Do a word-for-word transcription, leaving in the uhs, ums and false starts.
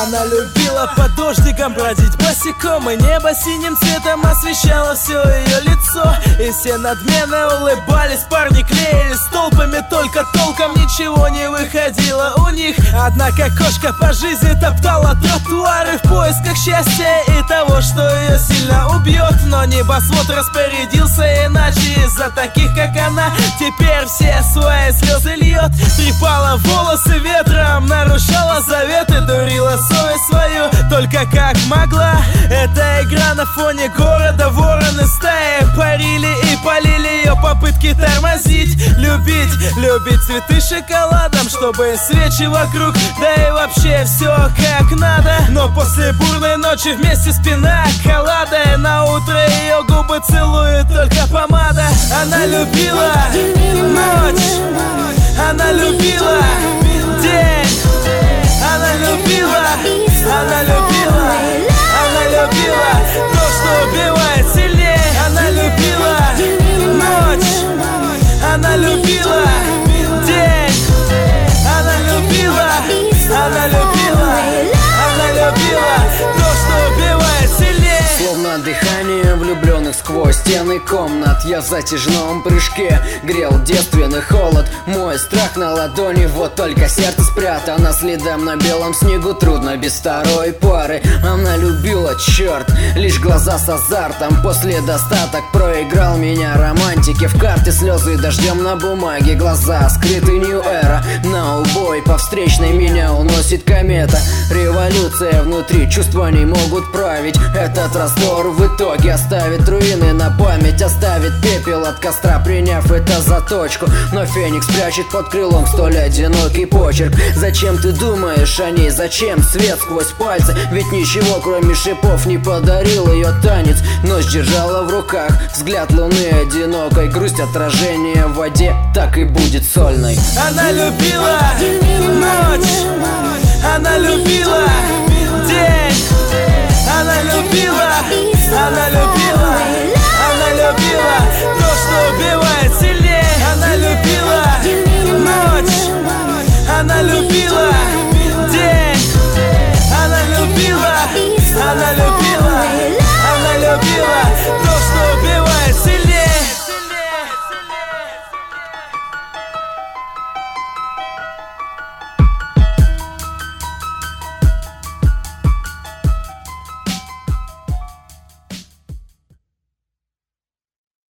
Она любила под дождиком бродить босиком, и небо синим цветом освещало все ее лицо. И все надменно улыбались, парни клеились толпами, только толком ничего не выходило у них. Однако кошка по жизни топтала тротуары в поисках счастья и того, что ее сильно убьет. Но небосвод распорядился иначе, из-за таких как она теперь все свои слезы льет. Трепала волосы ветром, нарушала заветы, дурила совесть свою только как могла. Эта игра на фоне города, вороны стаи парили и полили ее попытки тормозить. Любить, любить цветы шоколадом, чтобы свечи вокруг, да и вообще все как надо. Но после бурной ночи вместе спина коллада, на утро ее губы целует только помада. Она любила ночь, она любила день, она любила, она любила, она любила то, что убивает сильнее. Она любила ночь, она любила день, она любила, она любила, она любила то, что убивает сильнее. Словно дыхание влюбленных сквозь стены комнат, я в затяжном прыжке грел девственный холод. Мой страх на ладони, вот только сердце спрятано следом на белом снегу. Трудно без второй пары. Она любила, черт, лишь глаза с азартом. После достаток проиграл меня романтики в карты, слезы дождем на бумаге. Глаза скрыты, нью эра, на убой по встречной меня уносит комета. Революция внутри, чувства не могут править. Этот раздор в итоге оставит руины на память, оставит пепел от костра, приняв это за точку. Но феникс прячет под крылом столь одинокий почерк. Зачем ты думаешь о ней, зачем свет сквозь пальцы? Ведь ничего кроме шипов не подарил ее танец. Ночь держала в руках взгляд луны одинокой, грусть отражения в воде так и будет сольной. Она любила ночь, она любила день,